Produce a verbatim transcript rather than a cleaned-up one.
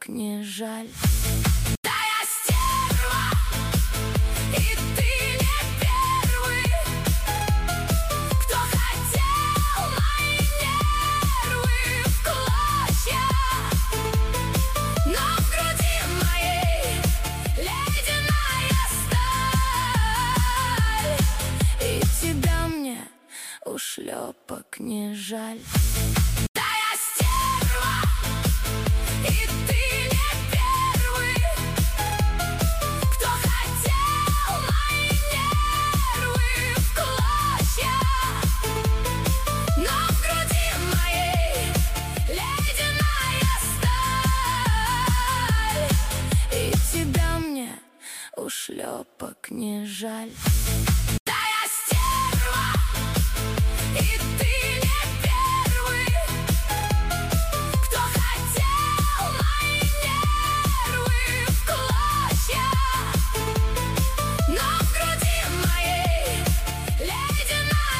шлепок не жаль. Да я стерва, и ты не первый, кто хотел мои нервы в клочья. Но в груди моей ледяная сталь, и тебя мне ушлепок не жаль. да я стерва, и ты не первый, кто хотел мои нервы в клочья. Но в груди моей ледяная сталь, и тебя мне ушлепок не жаль.